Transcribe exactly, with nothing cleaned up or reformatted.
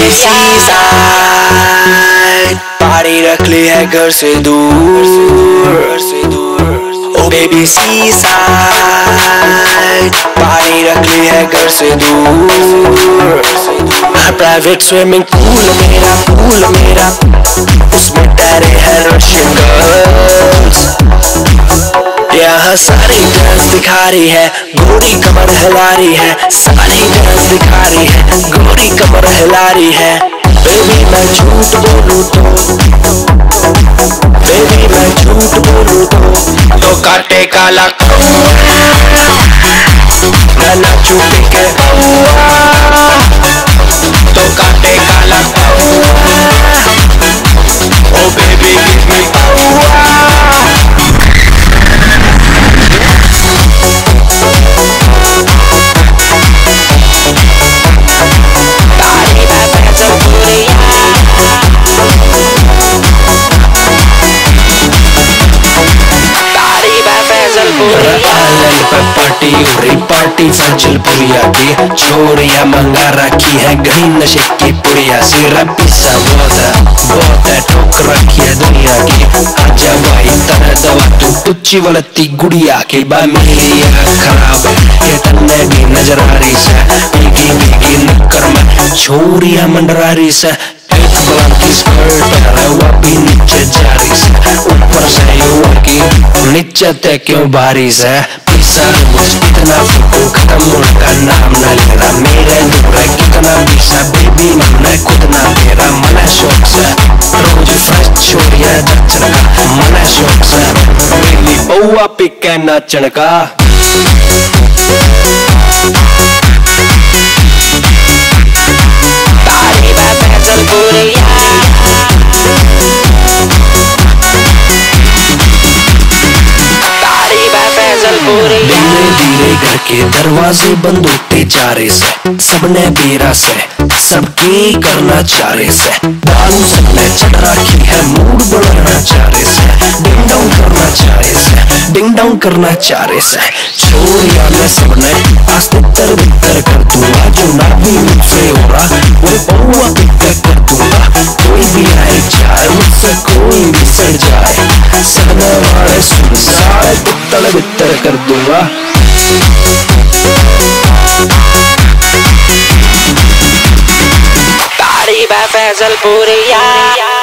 Baby seaside पारी रख ली है घर से दूर, ओ बेबी सीसाइड पारी रख ली है घर से दूर। प्राइवेट स्विमिंग पूल मेरा, पूल मेरा, उसमें तैरे हैं रशियन गर्ल्स। यहाँ सारी डांस दिखा रही है, गोरी कमर हिला रही है, सारी डांस दिखा रही है, गोरी कमर हिला रही है। बेबी मैं झूठ बोलूं तो, बेबी मैं झूठ बोलूं तो, तो काटे काला कौआ, मैं नाचूं के कौआ, तो काटे काला कौआ, ओ बेबी गिव मी कौआ। आइलैंड पे पार्टी हो रही, पार्टी फजलपुरिया की छोरिया मंगा रखी है ग्रीन नशे की पुड़िया। सिरा पिसा बहुत है, बहुत है ठोक रखी है दुनिया की। आजा भाई तरह दवा तू टुच्ची वलती गुड़िया की। बा मेरी खराब है ये तन्ने भी नजर आ रही से, भीगी भीगी नक्कर में छोरिया मंडरा रही से। की स्कर्ट है वो भी नीचे जा रही से, ऊपर से युवा की नीचे ते क्यों भारी से। पिसा मुझ कितना फुटू खत्म उनका नाम न लेना, मेरे दूर कितना पिसा बेबी मन खुद ना तेरा मन शौक से। रोज फ्रेश छोरिया दक्षिण का मन शौक से, मेरी बउआ पिके नाचन का। धीरे धीरे घर के दरवाजे बंद होते जा रहे से, सबने बेरा से सबकी करना चाह रहे से। दारू सबने चढ़ रखी है, मूड बढ़ाना चाह रहे से, डिंग डाउन करना चाह रहे से, डिंग डाउन करना चाह रहे से। छोरिया में सबने आज तितर बितर कर दूंगा, जो ना भी मुझसे हो रहा वो बउआ पिक्कर कर दूंगा। कोई भी आए जाए मुझसे कोई भी सड़ जाए, सदमे वाले सुन सारे तितर बितर कर दूंगा। तारीफ है फैजलपुरिया।